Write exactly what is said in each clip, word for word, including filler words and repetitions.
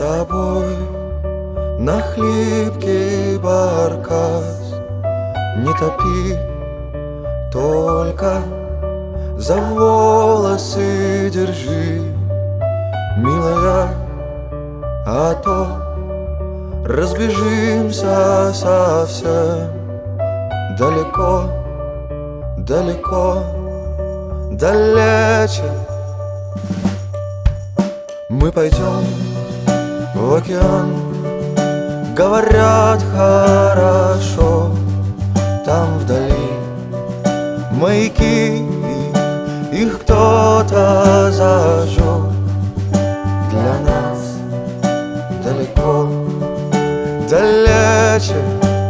собой на хлипкий баркас. Не топи, только за волосы держи, милая, а то разбежимся совсем далеко, далеко, далече. Мы пойдем в океан, говорят, хорошо. Там вдали маяки, их кто-то зажжет. Для нас далеко, далече.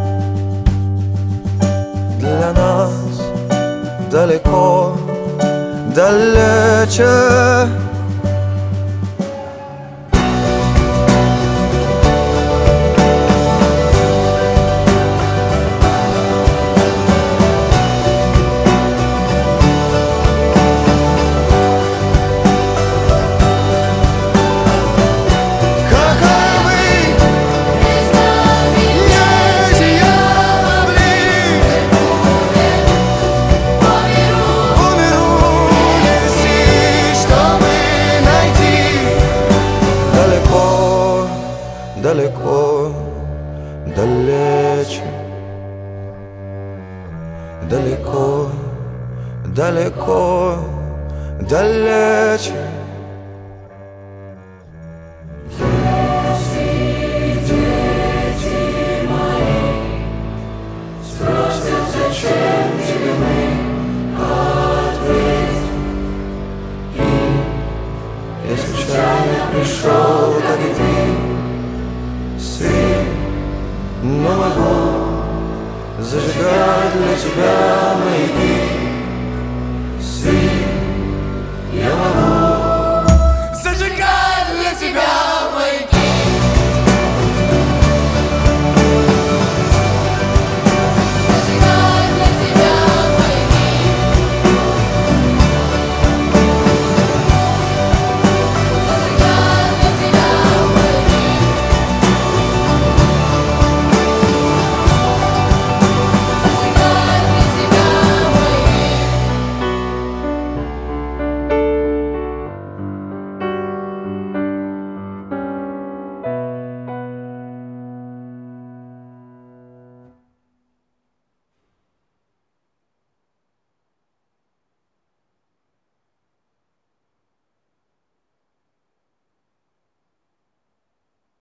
Для нас далеко, далече. Далеко, далече, далеко, далеко, далече. Если дети мои спросят, зачем тебе мы, ответь им: я случайно пришел, как и ты, сын, но могу зажигать для тебя маяки.